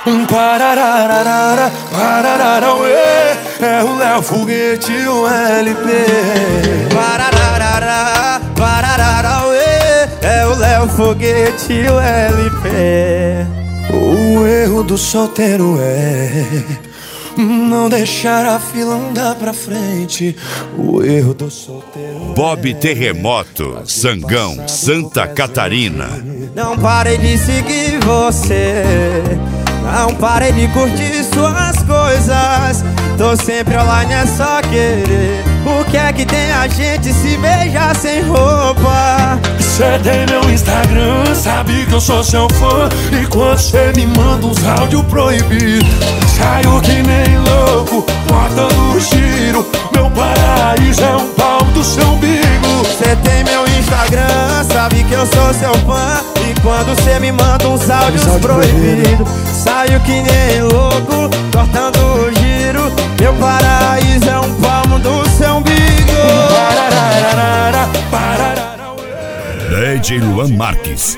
Parararara, pararara, ué. É o Léo Foguete, o LP. Parararara, pararara, ué. É o Léo Foguete, o LP. O erro do solteiro é não deixar a fila andar pra frente. O erro do solteiro Bob Terremoto, Sangão, Santa Catarina. Não parei de seguir você, não parei de curtir suas coisas. Tô sempre online, é só querer. O que é que tem a gente se beijar sem roupa? Cê tem meu Instagram, sabe que eu sou seu fã. E quando cê me manda uns áudios proibidos, saio que nem louco, botando giro. Meu paraíso é um pau do seu umbigo. Cê tem meu Instagram, sabe que eu sou seu fã. E quando cê me manda uns áudios proibidos, saio que nem louco, cortando o giro. Meu paraíso é um palmo do seu umbigo. Parararara, pararara, DJ Luan Marques.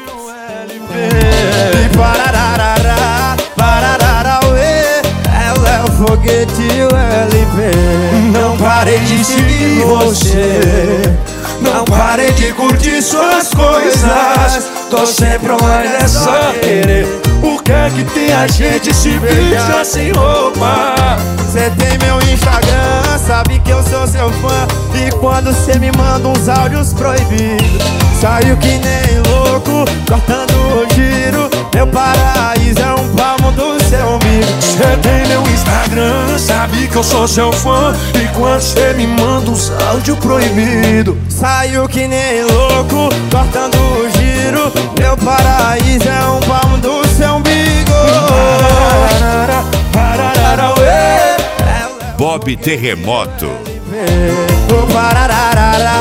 E parararara, pararara, ué. É o Léo Foguete, o LP. não parei de seguir você, não parei de curtir suas coisas. Tô sempre online, é só querer. O que é que tem a gente se beija sem roupa? Cê tem meu Instagram, sabe que eu sou seu fã. E quando cê me manda uns áudios proibidos, saio que nem louco, cortando o giro. Meu paraíso é um palmo do seu umbigo. Cê tem meu Instagram, sabe que eu sou seu fã. E quando cê me manda uns áudios proibidos, saio que nem louco, cortando o giro. Meu paraíso é um palmo do seu umbigo. pararara, pararara, ué. Bob Terremoto. Parararara,